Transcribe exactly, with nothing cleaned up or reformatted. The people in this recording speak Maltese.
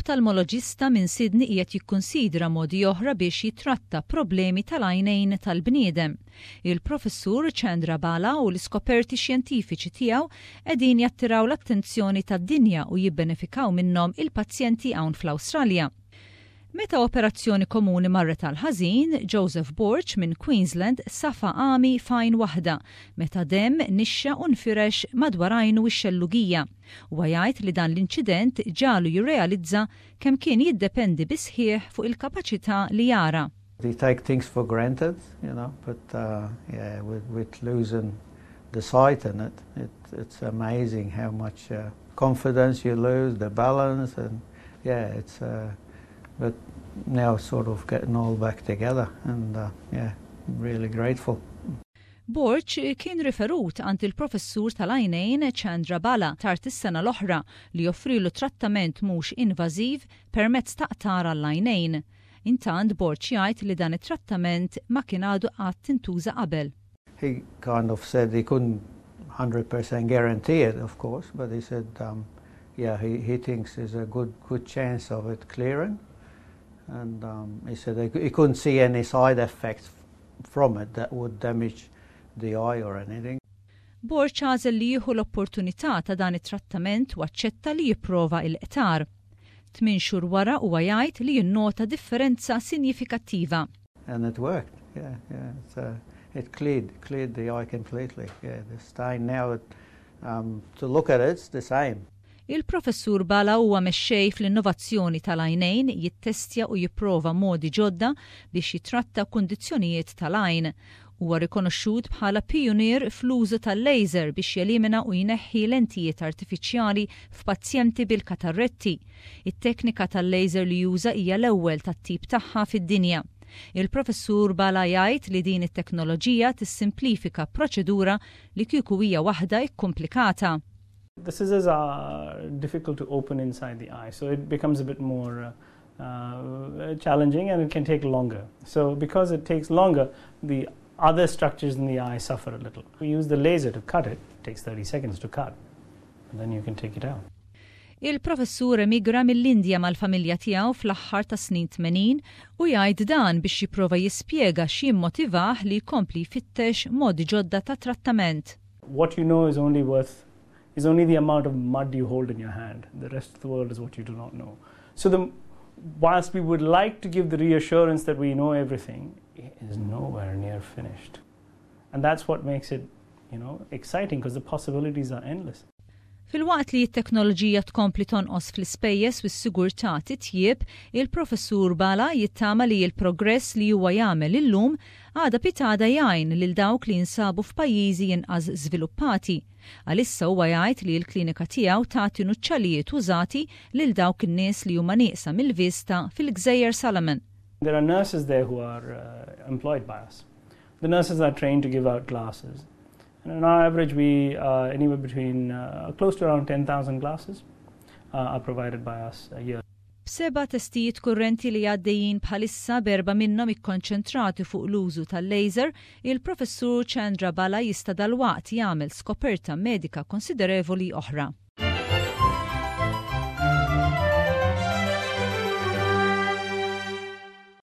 Oftalmoloġista minn Sydney qiegħed jikkunsidra modi oħra biex jitratta problemi tal-għajnejn tal-bniedem. Il-professur Chandra Bala u l-iskoperti xjentifiċi tiegħu qegħdin jattiraw l-attenzjoni tad-dinja u jibbenefikaw minnhom il-pazjenti hawn fl-Awstralja. Meta operazzjoni komuni marret tal-ħażin, Joseph Borch minn Queensland safa għami fajn waħda, meta demm nixxa u nfirex madwar għajnu x-xellugija. Huwa jgħid li dan l-inċident ġalu jirrealizza kemm kien jiddependi bisħieħ fuq il-kapaċità li jara. They take things for granted, you know, but uh, yeah, with, with losing the sight in it, it it's amazing how much uh, confidence you lose, the balance, and yeah, it's. Uh, But now sort of getting all back together and uh, yeah, I'm really grateful. Borch kien riferut għand il-professur tal-għajnejn Chandra Bala tard is-sena l-oħra li joffrilu trattament mhux invażiv permezz ta' qtar għall-għajnejn. Intant Borch jgħid li dan it-trattament ma kien għadu qatt intuża qabel. He kind of said he couldn't one hundred percent guarantee it, of course, but he said um, yeah, he, he thinks there's a good good chance of it clearing. And um, he said he couldn't see any side effects from it that would damage the eye or anything. Borch għażel li jieħu l-opportunità ta' dan it-trattament u aċċetta li jipprova l-qtar. Tmien xhur wara huwa jgħid li jinnota differenza sinifikattiva. And it worked. Yeah, yeah. It's, uh, it cleared, cleared the eye completely. Yeah, the stain now, it, um, to look at it, it's the same. Il-professur Bala huwa mexxej fl-innovazzjoni tal-għajnejn jittestja u jipprova modi ġodda biex jitratta kundizzjonijiet tal-għajn. Huwa rikonoxxut bħala pionier fl-użu tal-laser biex jelimina u jneħħi lentijiet artifiċjali f'pazjenti bil-katarretti. It-teknika tal-laser li juża hija l-ewwel tat-tip tagħha fid-dinja. Il-professur Bala jgħid li din it-teknoloġija tissimplifika proċedura li kieku hija waħda ikkomplikata. The scissors are difficult to open inside the eye, so it becomes a bit more uh, uh, challenging and it can take longer. So because it takes longer, the other structures in the eye suffer a little. We use the laser to cut it. It takes thirty seconds to cut, and then you can take it out. Il-professur emigra mill-Indja mal-familja tiegħu fl-aħħar ta' snin tmenin u jgħid dan biex jipprova jispjega x'jimmotivah li jkompli jfittex modi ġodda ta' trattament. What you know is only worth is only the amount of mud you hold in your hand. The rest of the world is what you do not know. So the, whilst we would like to give the reassurance that we know everything, it is nowhere near finished. And that's what makes it, you know, exciting because the possibilities are endless. Fil-waqt li t-teknoloġija tkompli tonqos fl-ispejjeż u s-sigurtà titjieb, il-professur Bala jittama li l-progress li huwa jagħmel illum għada pitada jgħin lil dawk li jinsabu f'pajjiżi inqas żviluppati. Għalissa huwa jgħid li l-klinika tiegħu tagħti nuċċalijiet użati lil dawk in-nies li huma nieqsa mill-vista fil-Gżejjer Solomon. There are nurses there who are uh, employed by us. The nurses are trained to give out glasses. And on our average, we uh, anywhere between uh, close to around ten thousand glasses uh, are provided by us a year. B'seba' testijiet kurrenti li għaddejjin bħalissa berba minnhom ikkonċentrati fuq l-użu tal-laser, il-professur Chandra Bala jista' dalwaqt jagħmel skoperta medika konsiderevoli oħra.